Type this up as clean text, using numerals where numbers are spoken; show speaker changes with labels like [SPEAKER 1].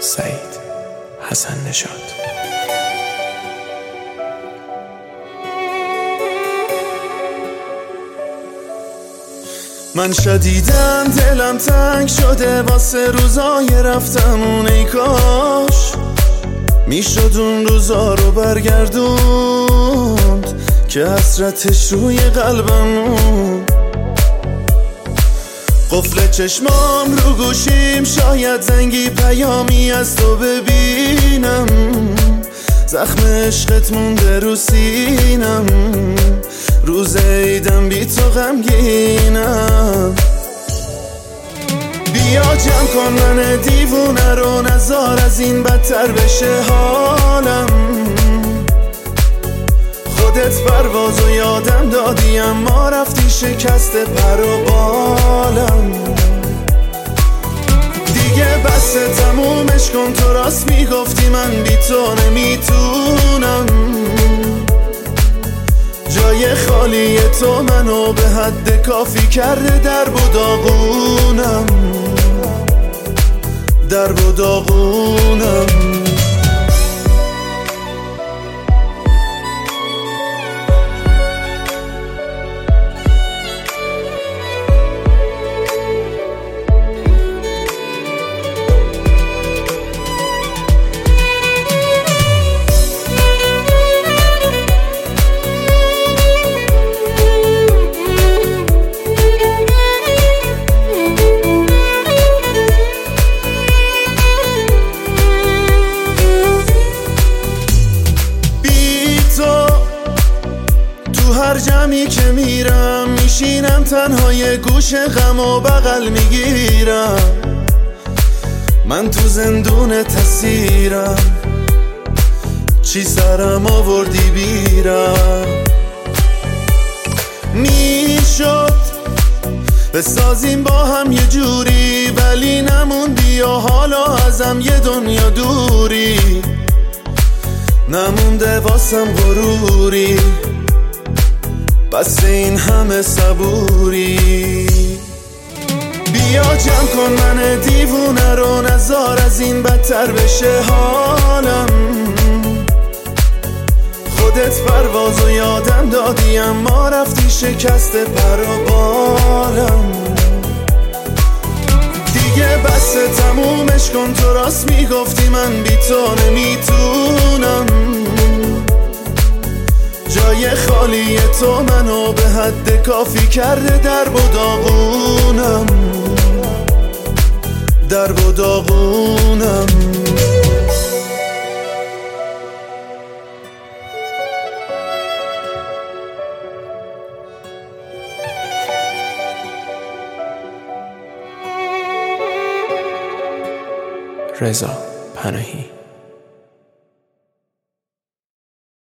[SPEAKER 1] سعید حسن نژاد.
[SPEAKER 2] من شدیداً دلم تنگ شده واسه روزای رفتمون، ای کاش میشد اون روزا رو برگردوند که حسرتش روی قلبمون. قفل چشمام رو گوشیم، شاید زنگی پیامی از تو ببینم. زخم عشقت مونده رو سینم، روز عیدم بی تو غمگینم. بیا جمع کن من دیوونه رو، نزار از این بدتر بشه حالم. خودت پروازو یادم دادی اما رفتی شکست پر و بالم. دیگه بس تمومش کن، تو راست میگفتی من بی تو نمیتونم. جای خالی تو منو به حد کافی کرده، درب و داغونم، درب و داغونم. هر جمعی که میرم میشینم تنهای گوش غم و بغل میگیرم. من تو زندون تسیرم، چی سرم آوردی بیرم. میشد بسازیم با هم یه جوری، ولی نموندی و حالا ازم یه دنیا دوری. نمونده واسم غروری، بس این همه صبوری. بیا جمع کن من دیوونه رو، نزار از این بدتر بشه حالم. خودت پروازو یادم دادی اما رفتی شکست پر و بالم. دیگه بس تمومش کن، تو راست میگفتی من بی تو نمیتونم. جای خالی تو منو به حد کافی کرده، درب و داغونم، درب و داغونم.
[SPEAKER 1] رضا پناهی.